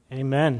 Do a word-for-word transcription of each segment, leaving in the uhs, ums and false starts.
Amen.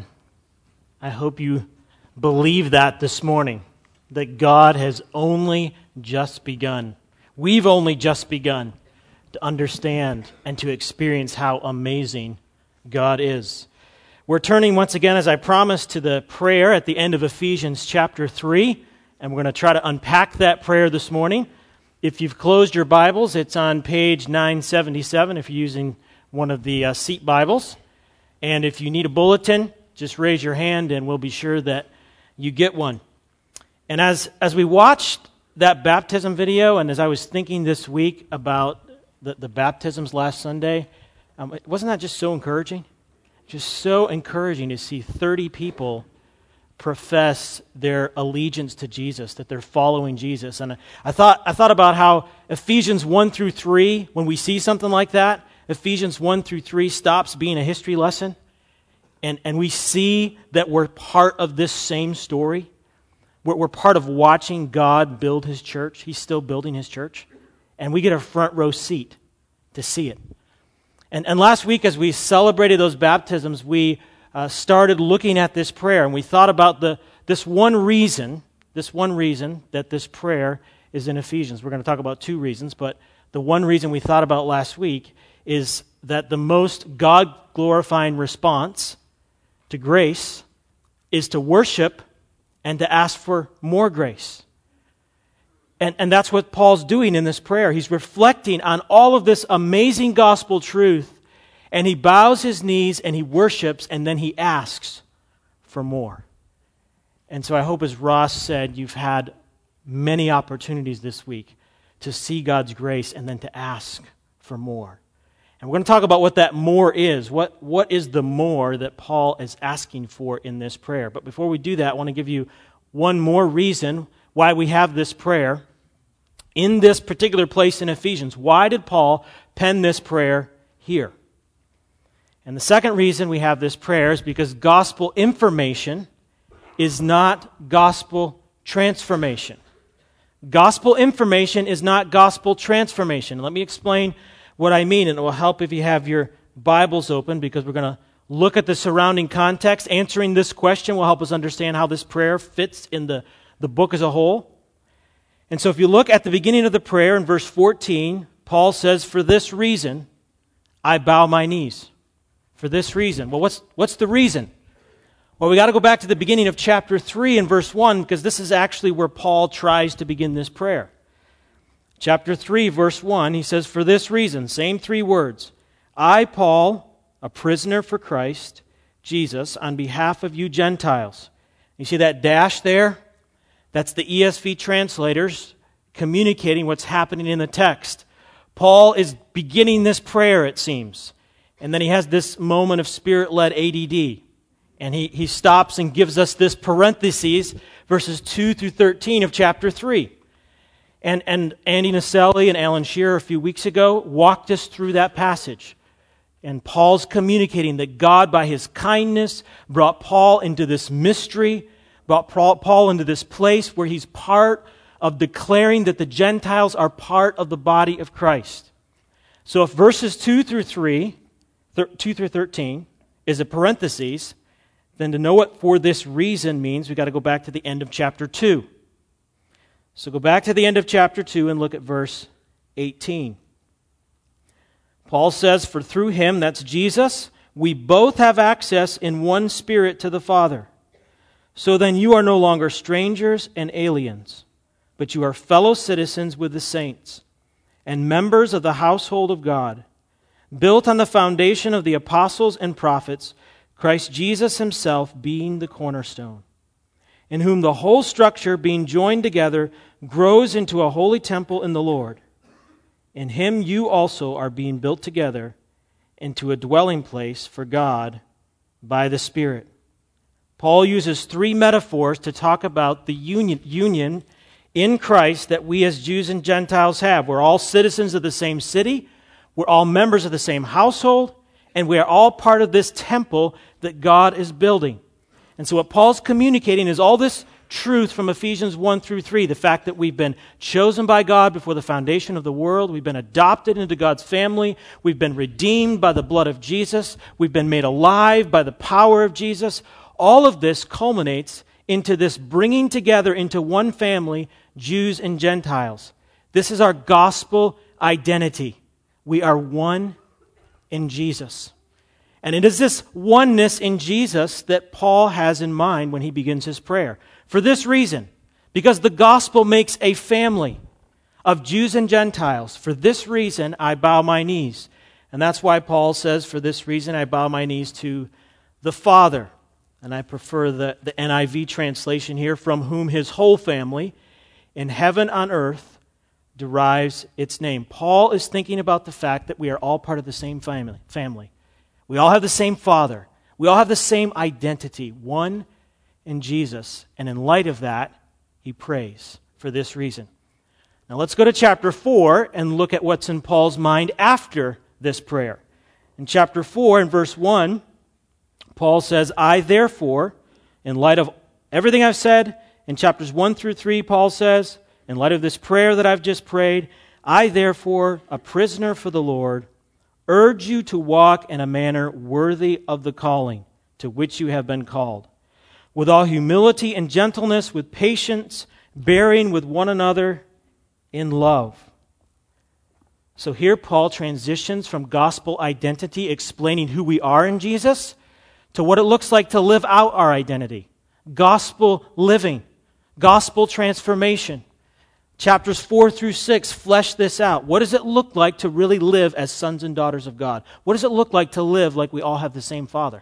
I hope you believe that this morning, that God has only just begun. We've only just begun to understand and to experience how amazing God is. We're turning once again, as I promised, to the prayer at the end of Ephesians chapter three, and we're going to try to unpack that prayer this morning. If you've closed your Bibles, it's on page nine seventy-seven if you're using one of the uh, seat Bibles. And if you need a bulletin, just raise your hand and we'll be sure that you get one. And as as we watched that baptism video, and as I was thinking this week about the, the baptisms last Sunday, um, wasn't that just so encouraging? Just so encouraging to see thirty people profess their allegiance to Jesus, that they're following Jesus. And I thought I thought about how Ephesians one through three, when we see something like that, Ephesians one through three stops being a history lesson, and, and we see that we're part of this same story. We're, we're part of watching God build His church. He's still building His church, and we get a front row seat to see it. And, and last week, as we celebrated those baptisms, we uh, started looking at this prayer, and we thought about the this one reason, this one reason that this prayer is in Ephesians. We're going to talk about two reasons, but the one reason we thought about last week is that the most God-glorifying response to grace is to worship and to ask for more grace. And, and that's what Paul's doing in this prayer. He's reflecting on all of this amazing gospel truth, and he bows his knees and he worships, and then he asks for more. And so I hope, as Ross said, you've had many opportunities this week to see God's grace and then to ask for more. And we're going to talk about what that more is. What, what is the more that Paul is asking for in this prayer? But before we do that, I want to give you one more reason why we have this prayer in this particular place in Ephesians. Why did Paul pen this prayer here? And the second reason we have this prayer is because gospel information is not gospel transformation. Gospel information is not gospel transformation. Let me explain what I mean, and it will help if you have your Bibles open, because we're going to look at the surrounding context. Answering this question will help us understand how this prayer fits in the, the book as a whole. And so if you look at the beginning of the prayer in verse fourteen, Paul says, "For this reason, I bow my knees." For this reason. Well, what's, what's the reason? Well, we got to go back to the beginning of chapter three and verse one, because this is actually where Paul tries to begin this prayer. Chapter three, verse one, he says, "For this reason," same three words, "I, Paul, a prisoner for Christ Jesus, on behalf of you Gentiles." You see that dash there? That's the E S V translators communicating what's happening in the text. Paul is beginning this prayer, it seems. And then he has this moment of Spirit-led A D D. And he, he stops and gives us this parentheses, verses two through thirteen of chapter three. And, and Andy Naselli and Alan Shearer a few weeks ago walked us through that passage. And Paul's communicating that God, by His kindness, brought Paul into this mystery, brought Paul into this place where he's part of declaring that the Gentiles are part of the body of Christ. So if verses two through three, two through thirteen is a parenthesis, then to know what "for this reason" means, we've got to go back to the end of chapter two. So go back to the end of chapter two and look at verse eighteen. Paul says, "For through Him," that's Jesus, "we both have access in one Spirit to the Father. So then you are no longer strangers and aliens, but you are fellow citizens with the saints and members of the household of God, built on the foundation of the apostles and prophets, Christ Jesus Himself being the cornerstone, in whom the whole structure, being joined together, grows into a holy temple in the Lord. In Him you also are being built together into a dwelling place for God by the Spirit." Paul uses three metaphors to talk about the union, union in Christ that we as Jews and Gentiles have. We're all citizens of the same city, we're all members of the same household, and we are all part of this temple that God is building. And so what Paul's communicating is all this truth from Ephesians one through three, the fact that we've been chosen by God before the foundation of the world, we've been adopted into God's family, we've been redeemed by the blood of Jesus, we've been made alive by the power of Jesus. All of this culminates into this bringing together into one family, Jews and Gentiles. This is our gospel identity. We are one in Jesus. And it is this oneness in Jesus that Paul has in mind when he begins his prayer. For this reason, because the gospel makes a family of Jews and Gentiles, for this reason I bow my knees. And that's why Paul says, for this reason I bow my knees to the Father. And I prefer the, the N I V translation here, from whom his whole family in heaven on earth derives its name. Paul is thinking about the fact that we are all part of the same family. family. We all have the same Father. We all have the same identity, one in Jesus. And in light of that, he prays for this reason. Now let's go to chapter four and look at what's in Paul's mind after this prayer. In chapter four, in verse one, Paul says, I therefore, in light of everything I've said, in chapters one through three, Paul says, in light of this prayer that I've just prayed, I therefore, a prisoner for the Lord, urge you to walk in a manner worthy of the calling to which you have been called, with all humility and gentleness, with patience, bearing with one another in love. So here Paul transitions from gospel identity, explaining who we are in Jesus, to what it looks like to live out our identity. Gospel living, gospel transformation. Chapters four through six flesh this out. What does it look like to really live as sons and daughters of God? What does it look like to live like we all have the same Father?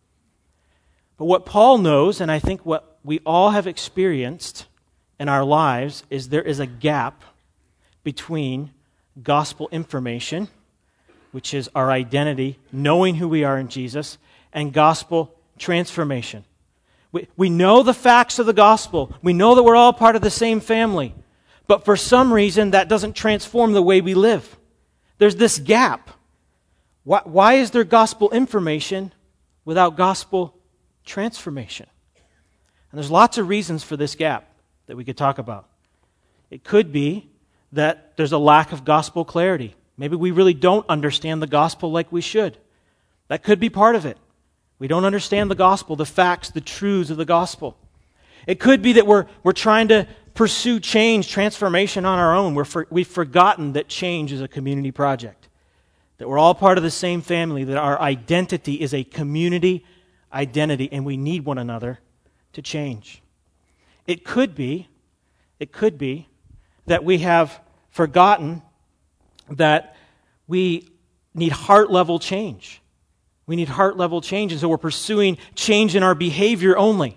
But what Paul knows, and I think what we all have experienced in our lives, is there is a gap between gospel information, which is our identity, knowing who we are in Jesus, and gospel transformation. We, we know the facts of the gospel. We know that we're all part of the same family. But for some reason, that doesn't transform the way we live. There's this gap. Why, why is there gospel information without gospel transformation? And there's lots of reasons for this gap that we could talk about. It could be that there's a lack of gospel clarity. Maybe we really don't understand the gospel like we should. That could be part of it. We don't understand the gospel, the facts, the truths of the gospel. It could be that we're, we're trying to pursue change, transformation on our own. We're for, we've forgotten that change is a community project, that we're all part of the same family, that our identity is a community identity, and we need one another to change. It could be, it could be that we have forgotten that we need heart-level change. We need heart-level change, and so we're pursuing change in our behavior only.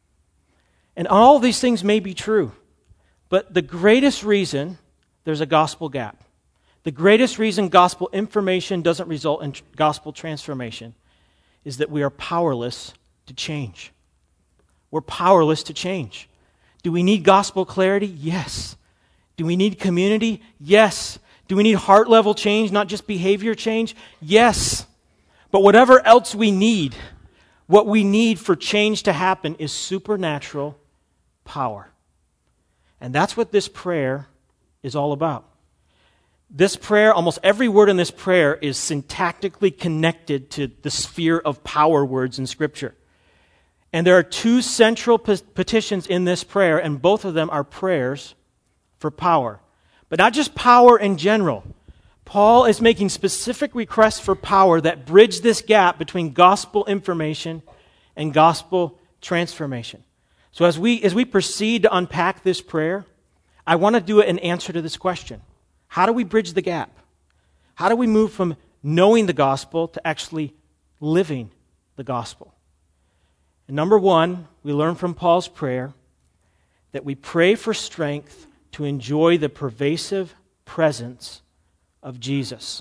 And all these things may be true, but the greatest reason there's a gospel gap, the greatest reason gospel information doesn't result in gospel transformation is that we are powerless to change. We're powerless to change. Do we need gospel clarity? Yes. Do we need community? Yes. Do we need heart-level change, not just behavior change? Yes. But whatever else we need, what we need for change to happen is supernatural power. And that's what this prayer is all about. This prayer, almost every word in this prayer is syntactically connected to the sphere of power words in Scripture. And there are two central petitions in this prayer, and both of them are prayers for power. But not just power in general. Paul is making specific requests for power that bridge this gap between gospel information and gospel transformation. So as we as we proceed to unpack this prayer, I want to do it in answer to this question. How do we bridge the gap? How do we move from knowing the gospel to actually living the gospel? And number one, we learn from Paul's prayer that we pray for strength to enjoy the pervasive presence of Jesus.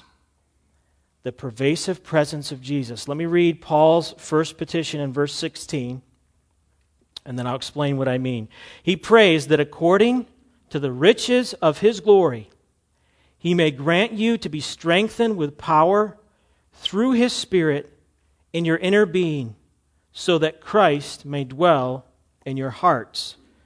The pervasive presence of Jesus. Let me read Paul's first petition in verse sixteen, and then I'll explain what I mean. He prays that according to the riches of his glory, he may grant you to be strengthened with power through his Spirit in your inner being, so that Christ may dwell in your hearts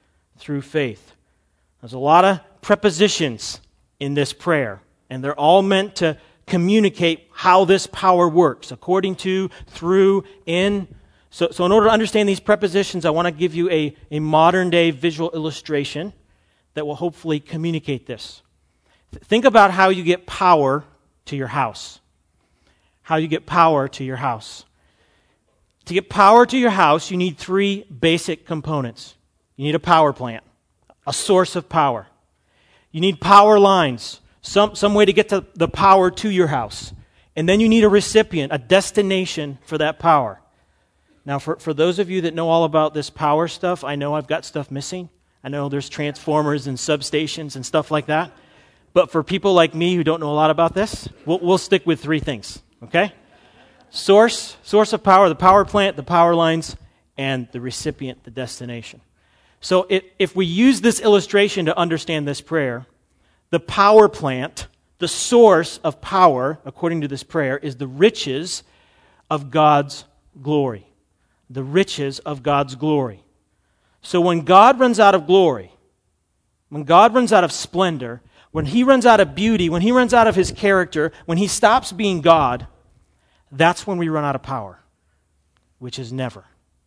through faith. There's a lot of prepositions in this prayer, and they're all meant to communicate how this power works, according to, through, in. So, so in order to understand these prepositions, I want to give you a, a modern-day visual illustration that will hopefully communicate this. Think about how you get power to your house. How you get power to your house. To get power to your house, you need three basic components. You need a power plant, a source of power. You need power lines, some, some way to get to the power to your house. And then you need a recipient, a destination for that power. Now, for, for those of you that know all about this power stuff, I know I've got stuff missing. I know there's transformers and substations and stuff like that. But for people like me who don't know a lot about this, we'll, we'll stick with three things, okay? Source, source of power, the power plant, the power lines, and the recipient, the destination. So it, if we use this illustration to understand this prayer, the power plant, the source of power, according to this prayer, is the riches of God's glory. The riches of God's glory. So when God runs out of glory, when God runs out of splendor, when He runs out of beauty, when He runs out of His character, when He stops being God, that's when we run out of power, which is never.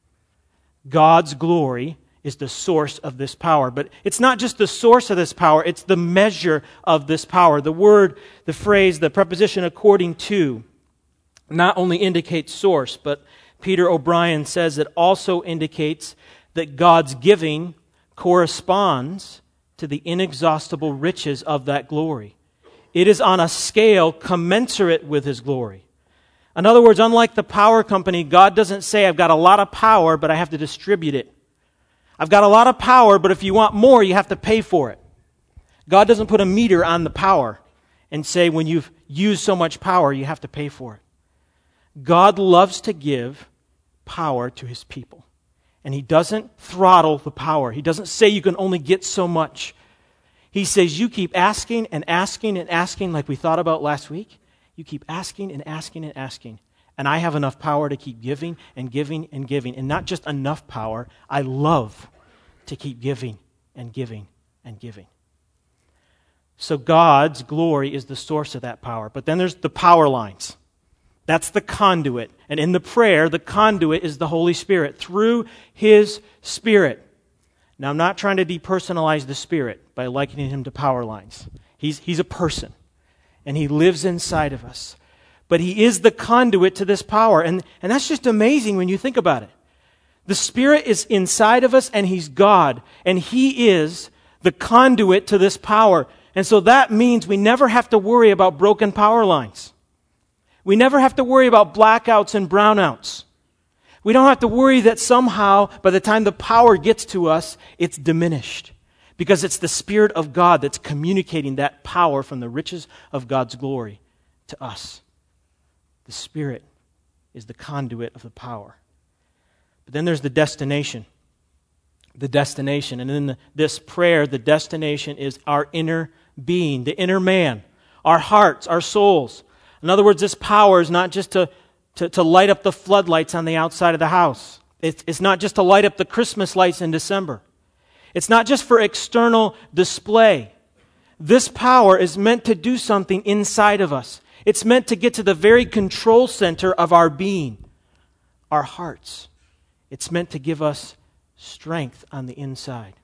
God's glory is the source of this power. But it's not just the source of this power, it's the measure of this power. The word, the phrase, the preposition according to not only indicates source, but Peter O'Brien says it also indicates that God's giving corresponds to the inexhaustible riches of that glory. It is on a scale commensurate with His glory. In other words, unlike the power company, God doesn't say, I've got a lot of power, but I have to distribute it. I've got a lot of power, but if you want more, you have to pay for it. God doesn't put a meter on the power and say, when you've used so much power, you have to pay for it. God loves to give power to His people. And He doesn't throttle the power. He doesn't say you can only get so much. He says you keep asking and asking and asking like we thought about last week. You keep asking and asking and asking. And I have enough power to keep giving and giving and giving. And not just enough power, I love to keep giving and giving and giving. So God's glory is the source of that power. But then there's the power lines. That's the conduit. And in the prayer, the conduit is the Holy Spirit through His Spirit. Now, I'm not trying to depersonalize the Spirit by likening Him to power lines. He's, he's a person, and He lives inside of us. But He is the conduit to this power. And, and that's just amazing when you think about it. The Spirit is inside of us, and He's God. And He is the conduit to this power. And so that means we never have to worry about broken power lines. We never have to worry about blackouts and brownouts. We don't have to worry that somehow, by the time the power gets to us, it's diminished. Because it's the Spirit of God that's communicating that power from the riches of God's glory to us. The Spirit is the conduit of the power. But then there's the destination. The destination. And in the, this prayer, the destination is our inner being, the inner man, our hearts, our souls. In other words, this power is not just to, to, to light up the floodlights on the outside of the house. It's, it's not just to light up the Christmas lights in December. It's not just for external display. This power is meant to do something inside of us. It's meant to get to the very control center of our being, our hearts. It's meant to give us strength on the inside.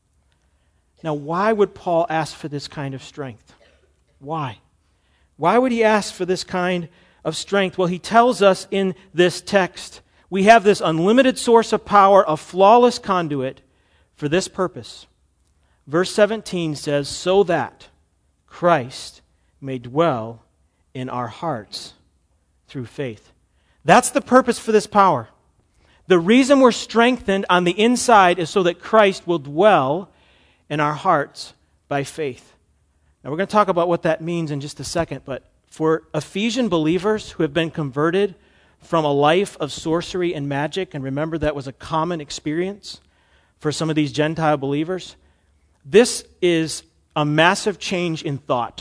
Now, why would Paul ask for this kind of strength? Why? Why would he ask for this kind of strength? Well, he tells us in this text, we have this unlimited source of power, a flawless conduit for this purpose. Verse seventeen says, so that Christ may dwell in our hearts through faith. That's the purpose for this power. The reason we're strengthened on the inside is so that Christ will dwell in our hearts by faith. Now, we're going to talk about what that means in just a second, but for Ephesian believers who have been converted from a life of sorcery and magic, and remember that was a common experience for some of these Gentile believers, this is a massive change in thought.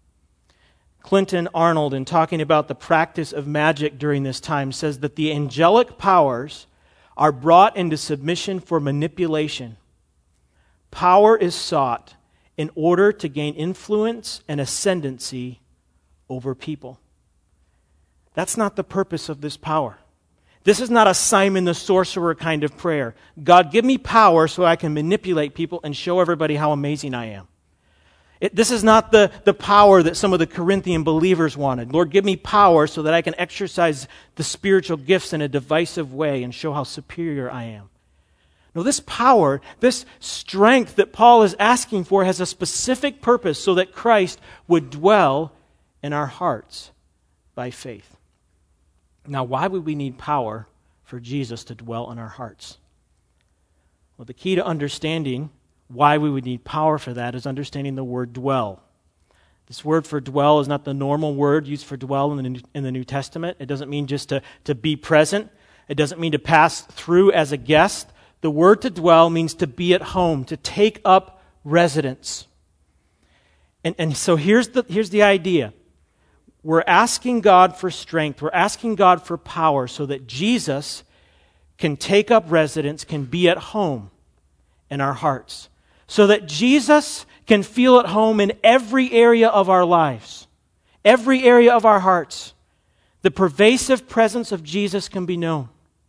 Clinton Arnold, in talking about the practice of magic during this time, says that the angelic powers are brought into submission for manipulation Power is sought in order to gain influence and ascendancy over people. That's not the purpose of this power. This is not a Simon the Sorcerer kind of prayer. God, give me power so I can manipulate people and show everybody how amazing I am. It, this is not the, the power that some of the Corinthian believers wanted. Lord, give me power so that I can exercise the spiritual gifts in a divisive way and show how superior I am. No, this power, this strength that Paul is asking for has a specific purpose so that Christ would dwell in our hearts by faith. Now, why would we need power for Jesus to dwell in our hearts? Well, the key to understanding why we would need power for that is understanding the word dwell. This word for dwell is not the normal word used for dwell in the New, in the New Testament. It doesn't mean just to, to be present. It doesn't mean to pass through as a guest. The word to dwell means to be at home, to take up residence. And, and so here's the, here's the idea. We're asking God for strength. We're asking God for power so that Jesus can take up residence, can be at home in our hearts. So that Jesus can feel at home in every area of our lives, every area of our hearts. The pervasive presence of Jesus can be known.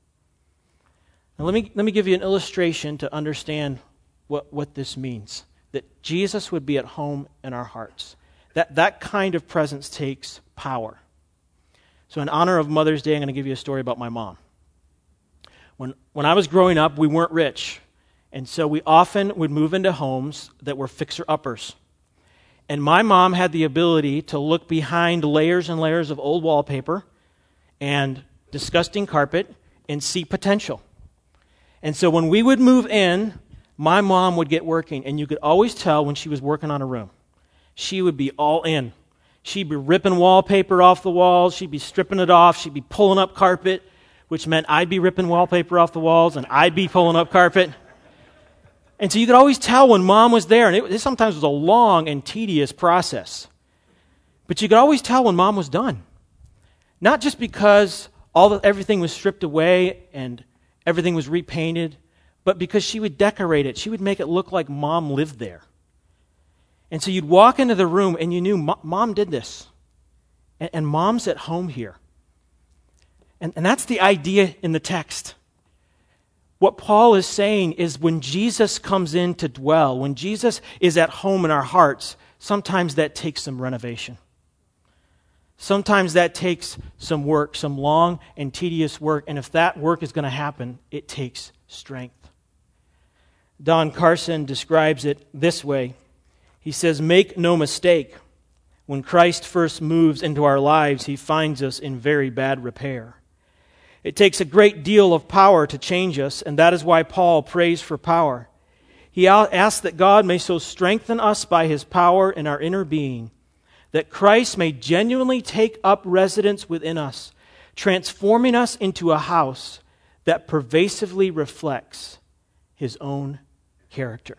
Now let me, let me give you an illustration to understand what, what this means. That Jesus would be at home in our hearts. That, that kind of presence takes power. So in honor of Mother's Day, I'm going to give you a story about my mom. When, when I was growing up, we weren't rich. And so we often would move into homes that were fixer-uppers. And my mom had the ability to look behind layers and layers of old wallpaper and disgusting carpet and see potential. And so when we would move in, my mom would get working, and you could always tell when she was working on a room. She would be all in. She'd be ripping wallpaper off the walls. She'd be stripping it off. She'd be pulling up carpet, which meant I'd be ripping wallpaper off the walls, and I'd be pulling up carpet. And so you could always tell when Mom was there, and it, it sometimes was a long and tedious process. But you could always tell when Mom was done. Not just because all the, everything was stripped away and everything was repainted, but because she would decorate it. She would make it look like Mom lived there. And so you'd walk into the room and you knew Mom did this. And, and Mom's at home here. And, and that's the idea in the text. What Paul is saying is when Jesus comes in to dwell, when Jesus is at home in our hearts, sometimes that takes some renovation. Sometimes that takes some work, some long and tedious work. And if that work is going to happen, it takes strength. Don Carson describes it this way. He says, "Make no mistake, when Christ first moves into our lives, he finds us in very bad repair. It takes a great deal of power to change us, and that is why Paul prays for power. He asks that God may so strengthen us by his power in our inner being, that Christ may genuinely take up residence within us, transforming us into a house that pervasively reflects his own character."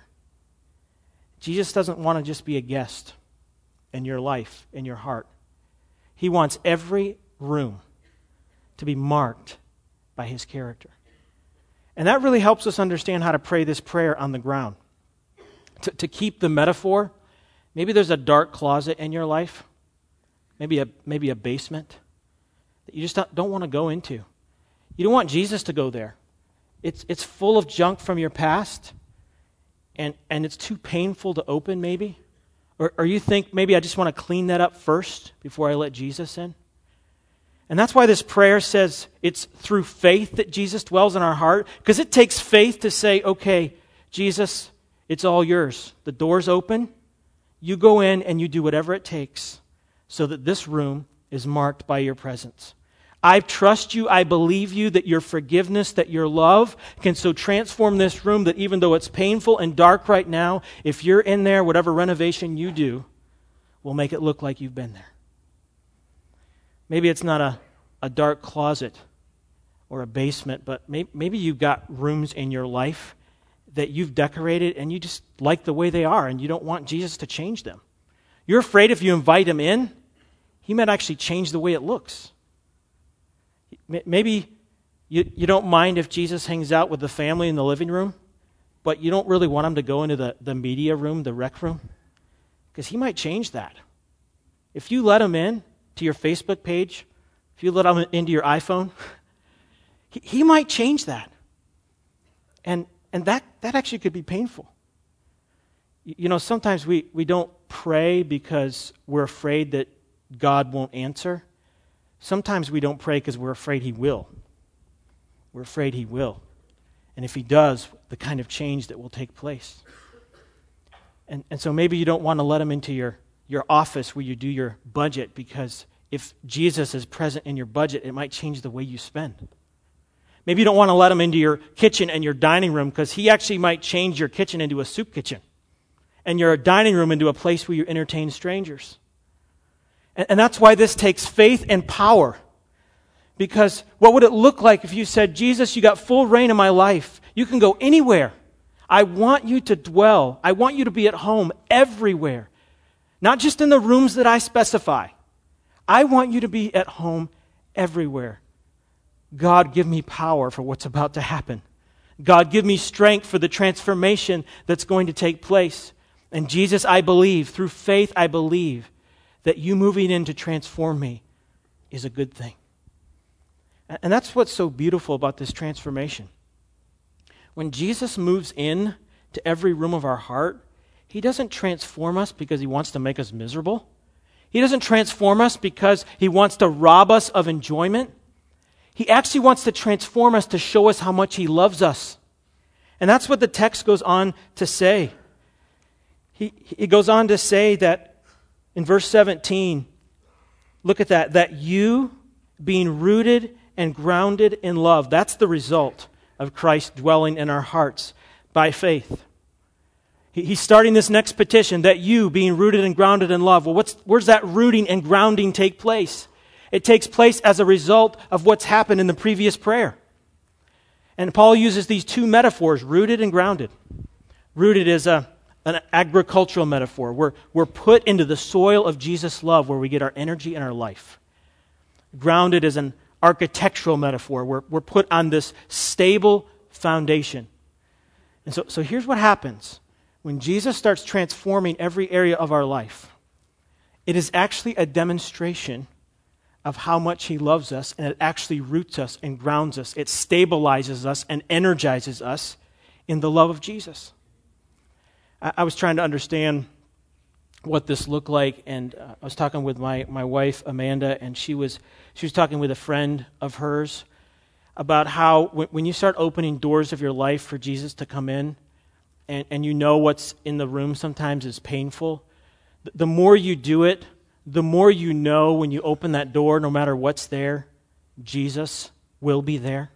Jesus doesn't want to just be a guest in your life, in your heart. He wants every room to be marked by his character. And that really helps us understand how to pray this prayer on the ground. To, to keep the metaphor, maybe there's a dark closet in your life, maybe a, maybe a basement that you just don't, don't want to go into. You don't want Jesus to go there. It's, it's full of junk from your past, and, and it's too painful to open maybe. Or, or you think maybe I just want to clean that up first before I let Jesus in. And that's why this prayer says it's through faith that Jesus dwells in our heart, because it takes faith to say, okay, Jesus, it's all yours. The door's open. You go in and you do whatever it takes so that this room is marked by your presence. I trust you, I believe you, that your forgiveness, that your love can so transform this room that even though it's painful and dark right now, if you're in there, whatever renovation you do will make it look like you've been there. Maybe it's not a, a dark closet or a basement, but may, maybe you've got rooms in your life that you've decorated and you just like the way they are and you don't want Jesus to change them. You're afraid if you invite him in, he might actually change the way it looks. Maybe you, you don't mind if Jesus hangs out with the family in the living room, but you don't really want him to go into the, the media room, the rec room, because he might change that. If you let him in to your Facebook page, if you let him into your iPhone, he, he might change that. And and that, that actually could be painful. You, you know, sometimes we, we don't pray because we're afraid that God won't answer. Sometimes we don't pray because we're afraid he will. We're afraid he will. And if he does, the kind of change that will take place. And, and so maybe you don't want to let him into your, your office where you do your budget, because if Jesus is present in your budget, it might change the way you spend. Maybe you don't want to let him into your kitchen and your dining room, because he actually might change your kitchen into a soup kitchen and your dining room into a place where you entertain strangers. And, and that's why this takes faith and power. Because what would it look like if you said, Jesus, you got full reign in my life. You can go anywhere. I want you to dwell. I want you to be at home everywhere. Not just in the rooms that I specify. I want you to be at home everywhere. God, give me power for what's about to happen. God, give me strength for the transformation that's going to take place. And Jesus, I believe, through faith, I believe that you moving in to transform me is a good thing. And that's what's so beautiful about this transformation. When Jesus moves in to every room of our heart, he doesn't transform us because he wants to make us miserable. He doesn't transform us because he wants to rob us of enjoyment. He actually wants to transform us to show us how much he loves us. And that's what the text goes on to say. He, he goes on to say that in verse seventeen, look at that, that you being rooted and grounded in love. That's the result of Christ dwelling in our hearts by faith. He, he's starting this next petition, that you being rooted and grounded in love. Well, what's, where's that rooting and grounding take place? It takes place as a result of what's happened in the previous prayer. And Paul uses these two metaphors, rooted and grounded. Rooted is a, an agricultural metaphor. We're, we're put into the soil of Jesus' love where we get our energy and our life. Grounded is an architectural metaphor. We're, we're put on this stable foundation. And so, so here's what happens. When Jesus starts transforming every area of our life, it is actually a demonstration of how much he loves us, and it actually roots us and grounds us. It stabilizes us and energizes us in the love of Jesus. I, I was trying to understand what this looked like, and uh, I was talking with my, my wife, Amanda, and she was she was talking with a friend of hers about how when, when you start opening doors of your life for Jesus to come in, and, and you know what's in the room sometimes is painful, the, the more you do it, the more you know when you open that door, no matter what's there, Jesus will be there.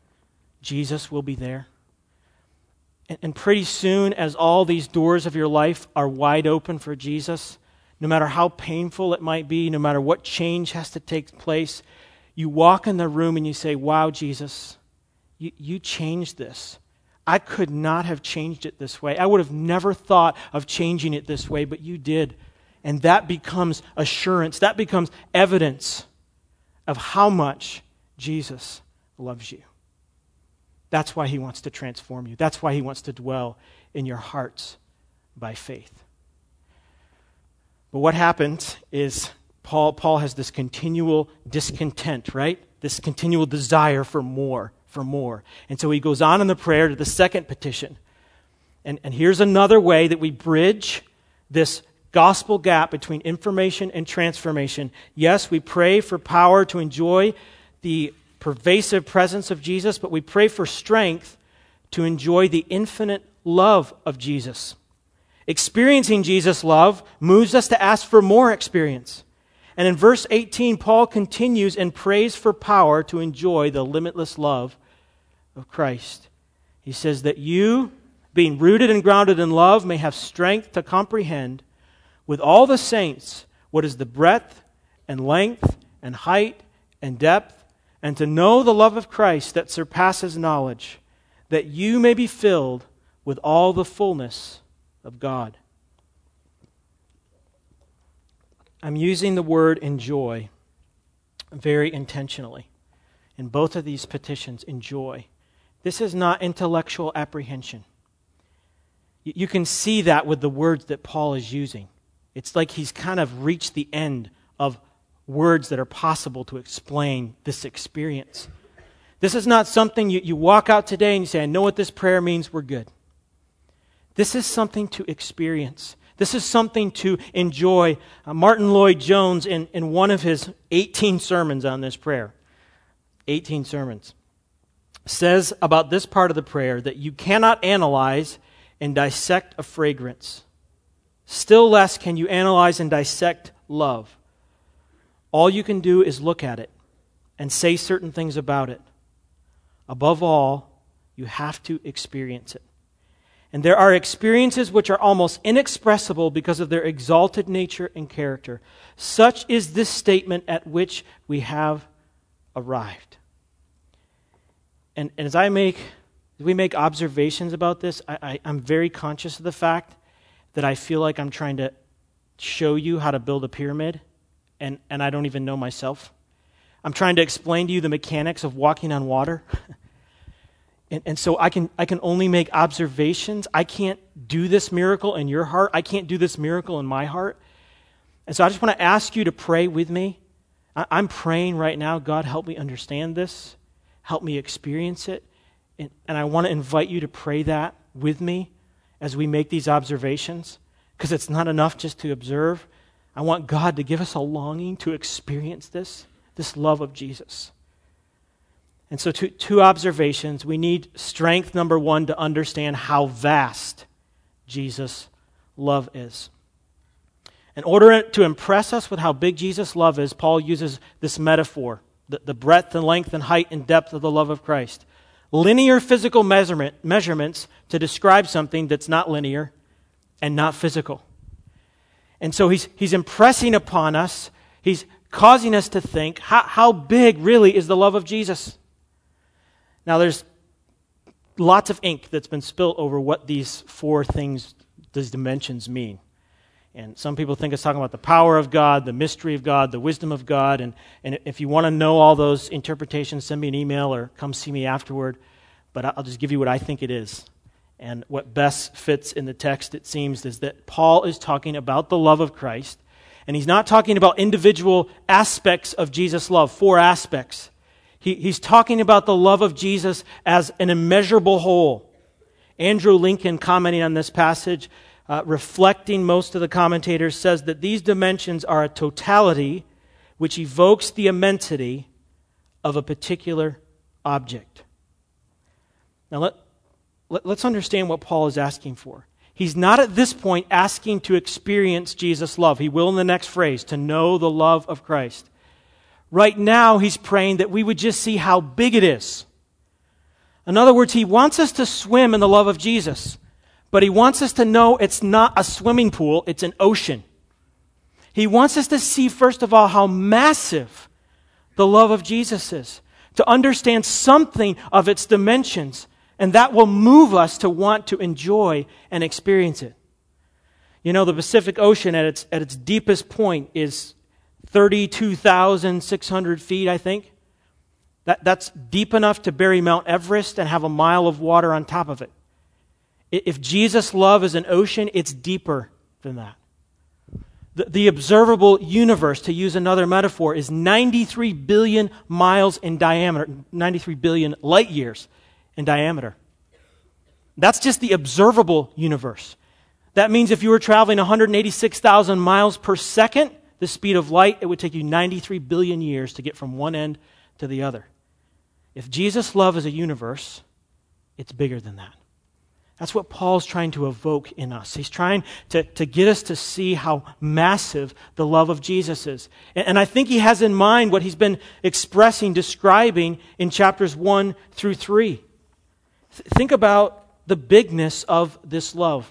Jesus will be there. And, and pretty soon, as all these doors of your life are wide open for Jesus, no matter how painful it might be, no matter what change has to take place, you walk in the room and you say, wow, Jesus, you, you changed this. I could not have changed it this way. I would have never thought of changing it this way, but you did. And that becomes assurance. That becomes evidence of how much Jesus loves you. That's why he wants to transform you. That's why he wants to dwell in your hearts by faith. But what happens is Paul, Paul has this continual discontent, right? This continual desire for more, for more. And so he goes on in the prayer to the second petition. And, and here's another way that we bridge this gospel gap between information and transformation. Yes, we pray for power to enjoy the pervasive presence of Jesus, but we pray for strength to enjoy the infinite love of Jesus. Experiencing Jesus' love moves us to ask for more experience. And in verse eighteen, Paul continues and prays for power to enjoy the limitless love of Christ. He says that you, being rooted and grounded in love, may have strength to comprehend with all the saints what is the breadth and length and height and depth, and to know the love of Christ that surpasses knowledge, that you may be filled with all the fullness of God. I'm using the word enjoy very intentionally. In both of these petitions, enjoy. This is not intellectual apprehension. You can see that with the words that Paul is using. It's like he's kind of reached the end of words that are possible to explain this experience. This is not something you, you walk out today and you say, I know what this prayer means, we're good. This is something to experience. This is something to enjoy. Uh, Martin Lloyd-Jones, in, in one of his eighteen sermons on this prayer, eighteen sermons, says about this part of the prayer that you cannot analyze and dissect a fragrance. Still less can you analyze and dissect love. All you can do is look at it and say certain things about it. Above all, you have to experience it. And there are experiences which are almost inexpressible because of their exalted nature and character. Such is this statement at which we have arrived. And, and as I make, as we make observations about this, I, I, I'm very conscious of the fact that I feel like I'm trying to show you how to build a pyramid, and, and I don't even know myself. I'm trying to explain to you the mechanics of walking on water. and, and so I can I can only make observations. I can't do this miracle in your heart. I can't do this miracle in my heart. And so I just want to ask you to pray with me. I, I'm praying right now, God, help me understand this. Help me experience it. And, and I want to invite you to pray that with me as we make these observations, because it's not enough just to observe. I want God to give us a longing to experience this, this love of Jesus. And so two, two observations. We need strength, number one, to understand how vast Jesus' love is. In order to impress us with how big Jesus' love is, Paul uses this metaphor, the, the breadth and length and height and depth of the love of Christ. Linear physical measurement, measurements to describe something that's not linear and not physical. And so he's, he's impressing upon us, he's causing us to think, how, how big really is the love of Jesus? Now there's lots of ink that's been spilled over what these four things, these dimensions mean. And some people think it's talking about the power of God, the mystery of God, the wisdom of God. And, and if you want to know all those interpretations, send me an email or come see me afterward. But I'll just give you what I think it is. And what best fits in the text, it seems, is that Paul is talking about the love of Christ. And he's not talking about individual aspects of Jesus' love, four aspects. He, he's talking about the love of Jesus as an immeasurable whole. Andrew Lincoln, commenting on this passage, Uh, reflecting most of the commentators, says that these dimensions are a totality which evokes the immensity of a particular object. Now let, let, let's understand what Paul is asking for. He's not at this point asking to experience Jesus' love. He will in the next phrase, to know the love of Christ. Right now he's praying that we would just see how big it is. In other words, he wants us to swim in the love of Jesus. But he wants us to know it's not a swimming pool, it's an ocean. He wants us to see, first of all, how massive the love of Jesus is, to understand something of its dimensions, and that will move us to want to enjoy and experience it. You know, the Pacific Ocean at its, at its deepest point is thirty-two thousand six hundred feet, I think. That, that's deep enough to bury Mount Everest and have a mile of water on top of it. If Jesus' love is an ocean, it's deeper than that. The, the observable universe, to use another metaphor, is ninety-three billion miles in diameter, ninety-three billion light years in diameter. That's just the observable universe. That means if you were traveling one hundred eighty-six thousand miles per second, the speed of light, it would take you ninety-three billion years to get from one end to the other. If Jesus' love is a universe, it's bigger than that. That's what Paul's trying to evoke in us. He's trying to, to get us to see how massive the love of Jesus is. And, and I think he has in mind what he's been expressing, describing in chapters one through three. Th- think about the bigness of this love.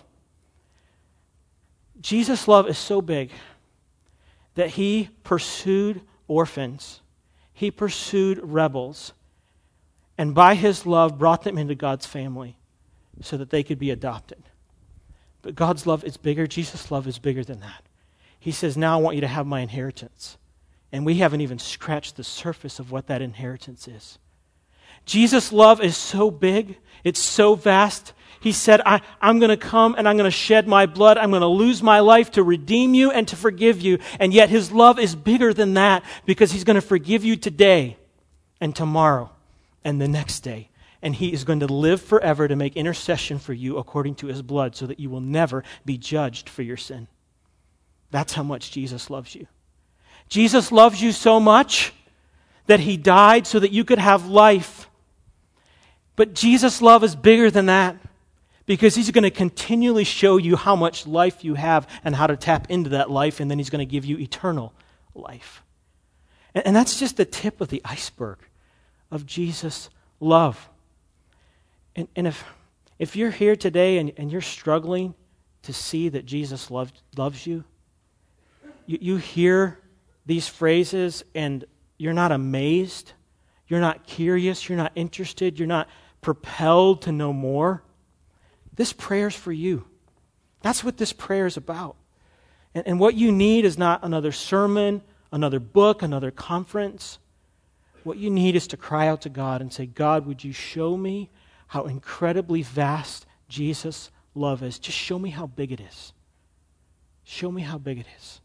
Jesus' love is so big that he pursued orphans. He pursued rebels. And by his love brought them into God's family, so that they could be adopted. But God's love is bigger. Jesus' love is bigger than that. He says, now I want you to have my inheritance. And we haven't even scratched the surface of what that inheritance is. Jesus' love is so big, it's so vast, He said, I, I'm going to come and I'm going to shed my blood. I'm going to lose my life to redeem you and to forgive you. And yet his love is bigger than that, because he's going to forgive you today and tomorrow and the next day. And he is going to live forever to make intercession for you according to his blood, so that you will never be judged for your sin. That's how much Jesus loves you. Jesus loves you so much that he died so that you could have life. But Jesus' love is bigger than that, because he's going to continually show you how much life you have and how to tap into that life, and then he's going to give you eternal life. And, and that's just the tip of the iceberg of Jesus' love. And, and if, if you're here today and, and you're struggling to see that Jesus loved, loves you, you, you hear these phrases and you're not amazed, you're not curious, you're not interested, you're not propelled to know more, this prayer's for you. That's what this prayer is about. And, and what you need is not another sermon, another book, another conference. What you need is to cry out to God and say, God, would you show me how incredibly vast Jesus' love is? Just show me how big it is. Show me how big it is.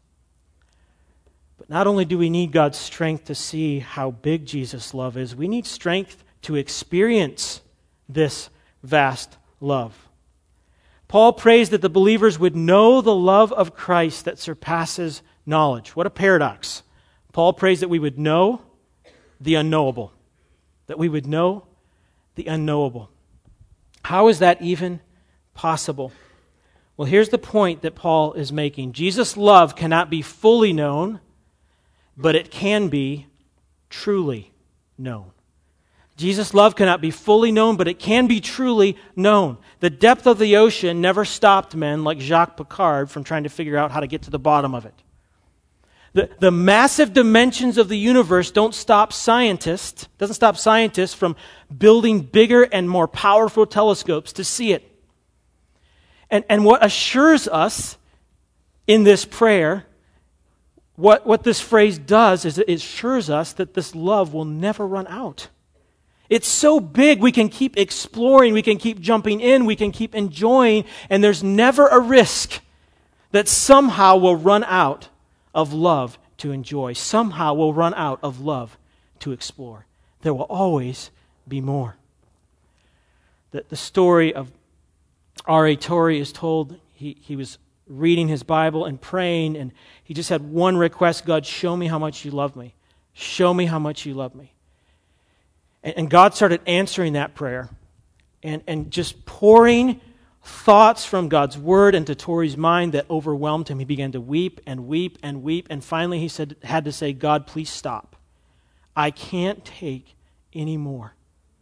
But not only do we need God's strength to see how big Jesus' love is, we need strength to experience this vast love. Paul prays that the believers would know the love of Christ that surpasses knowledge. What a paradox. Paul prays that we would know the unknowable. That we would know the unknowable. How is that even possible? Well, here's the point that Paul is making. Jesus' love cannot be fully known, but it can be truly known. Jesus' love cannot be fully known, but it can be truly known. The depth of the ocean never stopped men like Jacques Picard from trying to figure out how to get to the bottom of it. The, the massive dimensions of the universe don't stop scientists, doesn't stop scientists from building bigger and more powerful telescopes to see it. And, and what assures us in this prayer, what, what this phrase does is it assures us that this love will never run out. It's so big we can keep exploring, we can keep jumping in, we can keep enjoying, and there's never a risk that somehow we'll run out of love to enjoy. Somehow we'll run out of love to explore. There will always be more. The, the story of R A Torrey is told. He, he was reading his Bible and praying, and he just had one request: God, show me how much you love me. Show me how much you love me. And, and God started answering that prayer and, and just pouring thoughts from God's word into Torrey's mind that overwhelmed him. He began to weep and weep and weep, and finally he said, had to say, God, please stop. I can't take any more.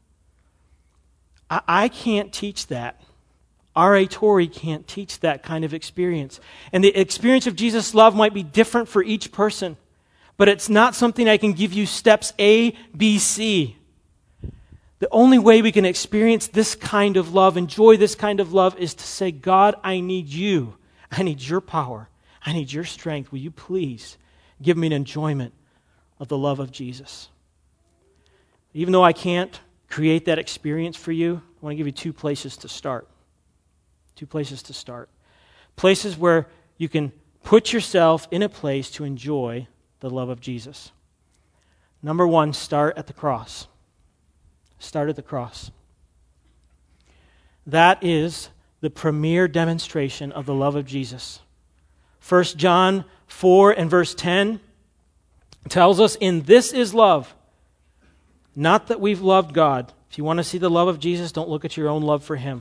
I, I can't teach that. R A Torrey can't teach that kind of experience. And the experience of Jesus' love might be different for each person, but it's not something I can give you steps A, B, C. The only way we can experience this kind of love, enjoy this kind of love, is to say, God, I need you. I need your power. I need your strength. Will you please give me an enjoyment of the love of Jesus? Even though I can't create that experience for you, I want to give you two places to start. Two places to start. Places where you can put yourself in a place to enjoy the love of Jesus. Number one, start at the cross. Start at the cross. That is the premier demonstration of the love of Jesus. First John four and verse ten tells us, "In this is love, not that we've loved God." If you want to see the love of Jesus, don't look at your own love for Him.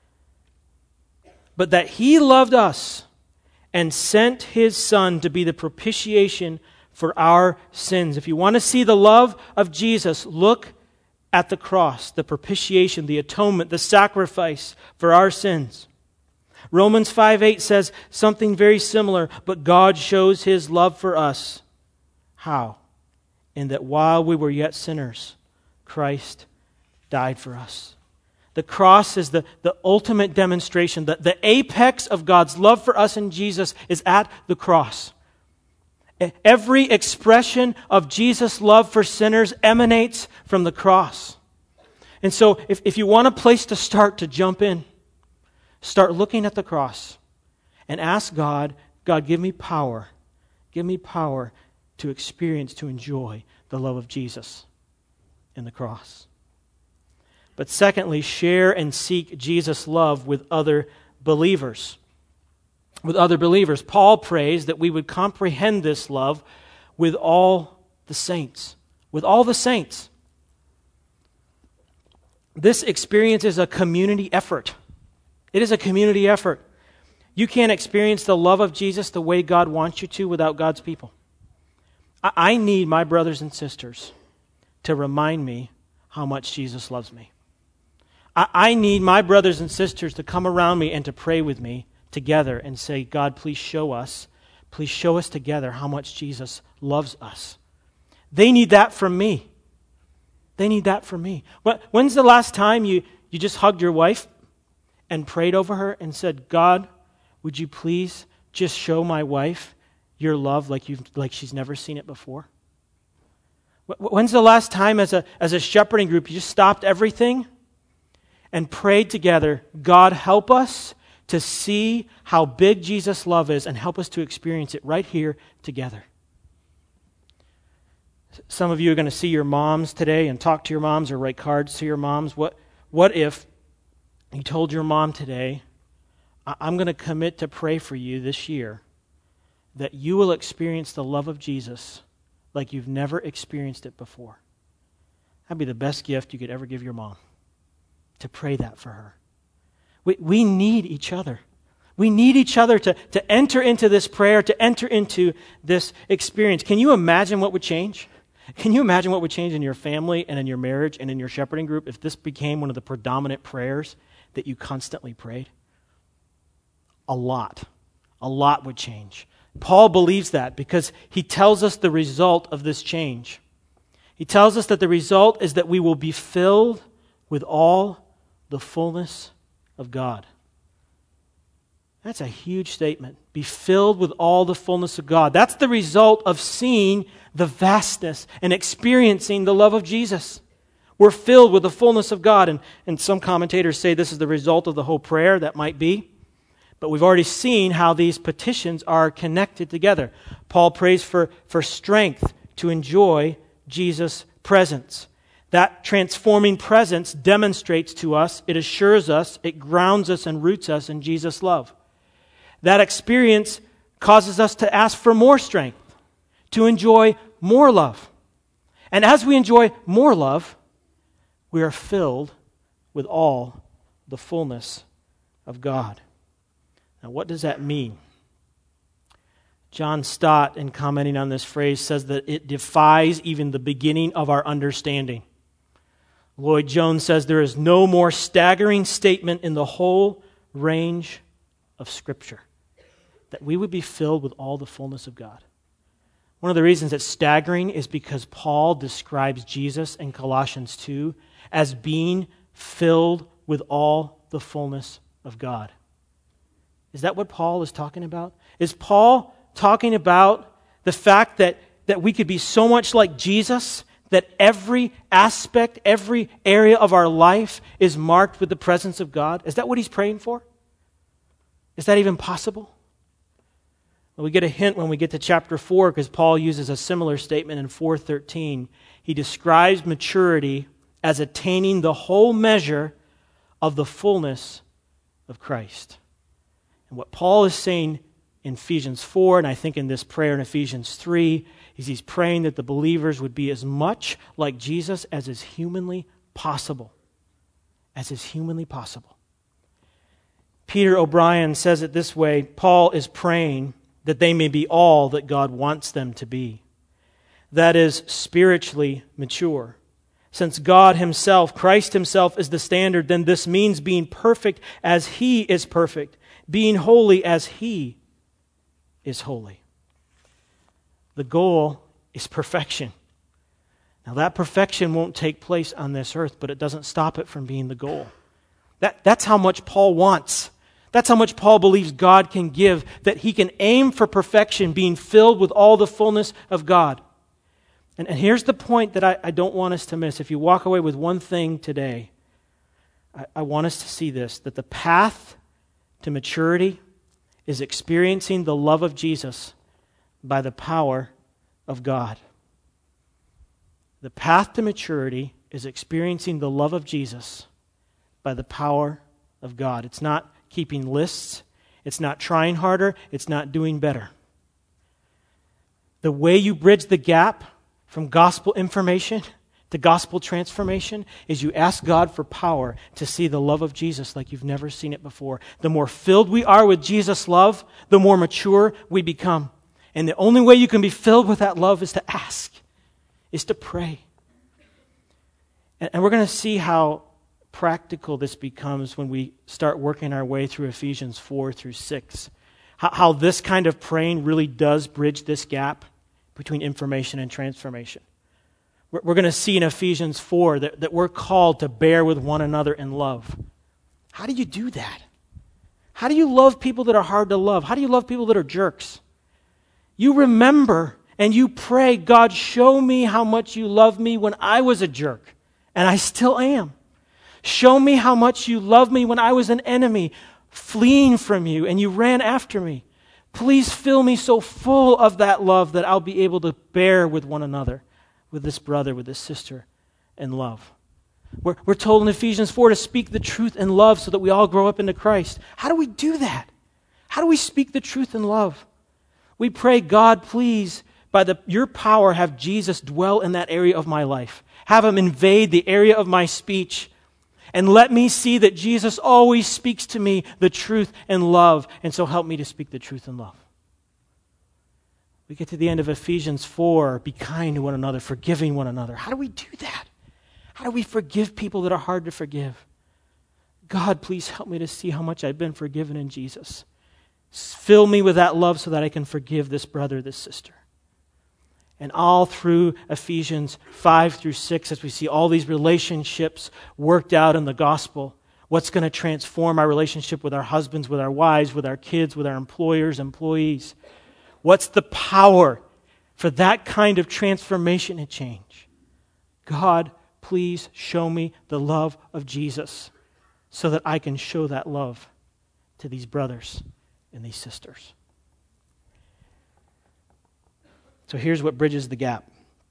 "But that He loved us and sent His Son to be the propitiation for our sins." If you want to see the love of Jesus, look at the cross, the propitiation, the atonement, the sacrifice for our sins. Romans five eight says something very similar, but God shows His love for us. How? In that while we were yet sinners, Christ died for us. The cross is the, the ultimate demonstration. The, the apex of God's love for us in Jesus is at the cross. Every expression of Jesus' love for sinners emanates from the cross. And so if, if you want a place to start to jump in, Start looking at the cross and ask God, God, give me power. Give me power to experience, to enjoy the love of Jesus in the cross. But secondly, share and seek Jesus' love with other believers. With other believers. Paul prays that we would comprehend this love with all the saints. With all the saints. This experience is a community effort. It is a community effort. You can't experience the love of Jesus the way God wants you to without God's people. I, I need my brothers and sisters to remind me how much Jesus loves me. I, I need my brothers and sisters to come around me and to pray with me together and say, God, please show us, please show us together how much Jesus loves us. They need that from me. They need that from me. When's the last time you, you just hugged your wife and prayed over her and said, God, would you please just show my wife your love like you've like she's never seen it before? When's the last time as a as a shepherding group you just stopped everything and prayed together, God, help us to see how big Jesus' love is and help us to experience it right here together. Some of you are going to see your moms today and talk to your moms or write cards to your moms. What, what if you told your mom today, I'm going to commit to pray for you this year that you will experience the love of Jesus like you've never experienced it before? That'd be the best gift you could ever give your mom, to pray that for her. We, we need each other. We need each other to, to enter into this prayer, to enter into this experience. Can you imagine what would change? Can you imagine what would change in your family and in your marriage and in your shepherding group if this became one of the predominant prayers that you constantly prayed? A lot. A lot would change. Paul believes that because he tells us the result of this change. He tells us that the result is that we will be filled with all the fullness of God. That's a huge statement. Be filled with all the fullness of God. That's the result of seeing the vastness and experiencing the love of Jesus. We're filled with the fullness of God. And, and some commentators say this is the result of the whole prayer. That might be. But we've already seen how these petitions are connected together. Paul prays for, for strength to enjoy Jesus' presence. That transforming presence demonstrates to us, it assures us, it grounds us and roots us in Jesus' love. That experience causes us to ask for more strength, to enjoy more love. And as we enjoy more love, we are filled with all the fullness of God. Now, what does that mean? John Stott, in commenting on this phrase, says that it defies even the beginning of our understanding. Lloyd Jones says there is no more staggering statement in the whole range of Scripture, that we would be filled with all the fullness of God. One of the reasons it's staggering is because Paul describes Jesus in Colossians two as being filled with all the fullness of God. Is that what Paul is talking about? Is Paul talking about the fact that, that we could be so much like Jesus that every aspect, every area of our life is marked with the presence of God? Is that what he's praying for? Is that even possible? Well, we get a hint when we get to chapter four because Paul uses a similar statement in four thirteen. He describes maturity as attaining the whole measure of the fullness of Christ. And what Paul is saying in Ephesians four, and I think in this prayer in Ephesians three, is he's praying that the believers would be as much like Jesus as is humanly possible. As is humanly possible. Peter O'Brien says it this way: Paul is praying that they may be all that God wants them to be. That is, spiritually mature. Since God himself, Christ himself, is the standard, then this means being perfect as he is perfect, being holy as he is holy. The goal is perfection. Now that perfection won't take place on this earth, but it doesn't stop it from being the goal. That, that's how much Paul wants. That's how much Paul believes God can give, that he can aim for perfection, being filled with all the fullness of God. And, and here's the point that I, I don't want us to miss. If you walk away with one thing today, I, I want us to see this, that the path to maturity is experiencing the love of Jesus by the power of God. The path to maturity is experiencing the love of Jesus by the power of God. It's not keeping lists. It's not trying harder. It's not doing better. The way you bridge the gap from gospel information to gospel transformation is you ask God for power to see the love of Jesus like you've never seen it before. The more filled we are with Jesus' love, the more mature we become. And the only way you can be filled with that love is to ask, is to pray. And, and we're going to see how practical this becomes when we start working our way through Ephesians four through six. How, how this kind of praying really does bridge this gap between information and transformation. We're going to see in Ephesians four that, that we're called to bear with one another in love. How do you do that? How do you love people that are hard to love? How do you love people that are jerks? You remember and you pray, God, show me how much you love me when I was a jerk, and I still am. Show me how much you love me when I was an enemy, fleeing from you, and you ran after me. Please fill me so full of that love that I'll be able to bear with one another, with this brother, with this sister, in love. We're, we're told in Ephesians four to speak the truth in love so that we all grow up into Christ. How do we do that? How do we speak the truth in love? We pray, God, please, by the, your power, have Jesus dwell in that area of my life. Have him invade the area of my speech. And let me see that Jesus always speaks to me the truth in love. And so help me to speak the truth in love. We get to the end of Ephesians four, be kind to one another, forgiving one another. How do we do that? How do we forgive people that are hard to forgive? God, please help me to see how much I've been forgiven in Jesus. Fill me with that love so that I can forgive this brother, this sister. And all through Ephesians five through six, as we see all these relationships worked out in the gospel, what's going to transform our relationship with our husbands, with our wives, with our kids, with our employers, employees? What's the power for that kind of transformation and change? God, please show me the love of Jesus so that I can show that love to these brothers and these sisters. So here's what bridges the gap.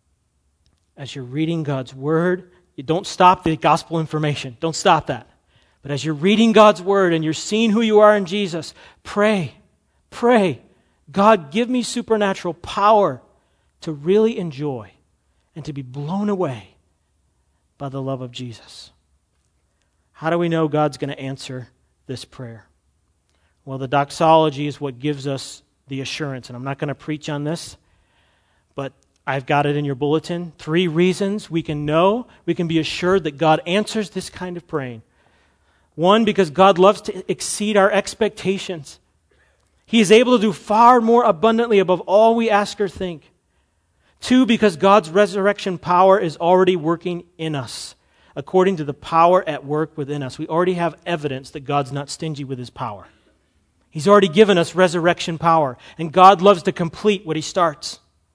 As you're reading God's Word, you don't stop the gospel information. Don't stop that. But as you're reading God's Word and you're seeing who you are in Jesus, pray, pray, God, give me supernatural power to really enjoy and to be blown away by the love of Jesus. How do we know God's going to answer this prayer? Well, the doxology is what gives us the assurance. And I'm not going to preach on this, but I've got it in your bulletin. Three reasons we can know, we can be assured that God answers this kind of praying. One, because God loves to exceed our expectations. He is able to do far more abundantly above all we ask or think. Two, because God's resurrection power is already working in us, according to the power at work within us. We already have evidence that God's not stingy with his power. He's already given us resurrection power, and God loves to complete what he starts.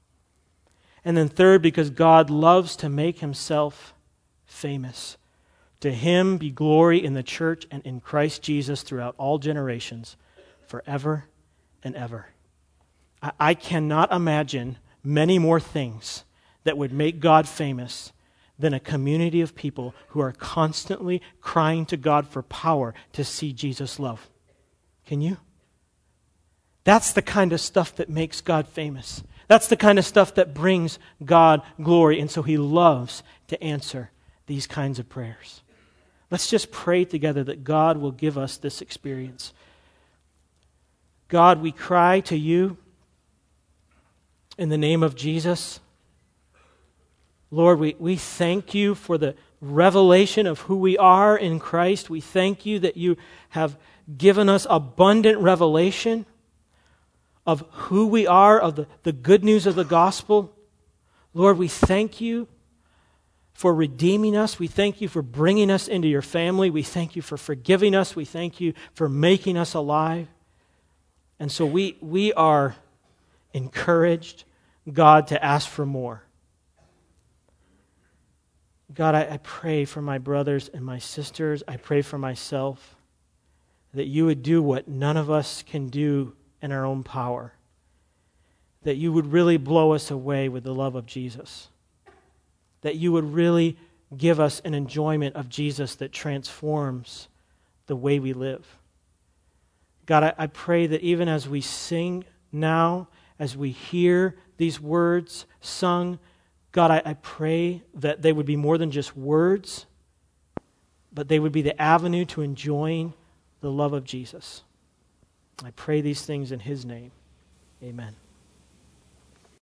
And then third, because God loves to make himself famous. To him be glory in the church and in Christ Jesus throughout all generations, forever and ever. I, I cannot imagine many more things that would make God famous than a community of people who are constantly crying to God for power to see Jesus' love. Can you? That's the kind of stuff that makes God famous. That's the kind of stuff that brings God glory. And so he loves to answer these kinds of prayers. Let's just pray together that God will give us this experience. God, we cry to you in the name of Jesus. Lord, we, we thank you for the revelation of who we are in Christ. We thank you that you have given us abundant revelation of who we are, of the, the good news of the gospel. Lord, we thank you for redeeming us. We thank you for bringing us into your family. We thank you for forgiving us. We thank you for making us alive. And so we, we are encouraged, God, to ask for more. God, I, I pray for my brothers and my sisters. I pray for myself that you would do what none of us can do in our own power, that you would really blow us away with the love of Jesus, that you would really give us an enjoyment of Jesus that transforms the way we live. God, I, I pray that even as we sing now, as we hear these words sung, God, I, I pray that they would be more than just words, but they would be the avenue to enjoying the love of Jesus. I pray these things in His name. Amen.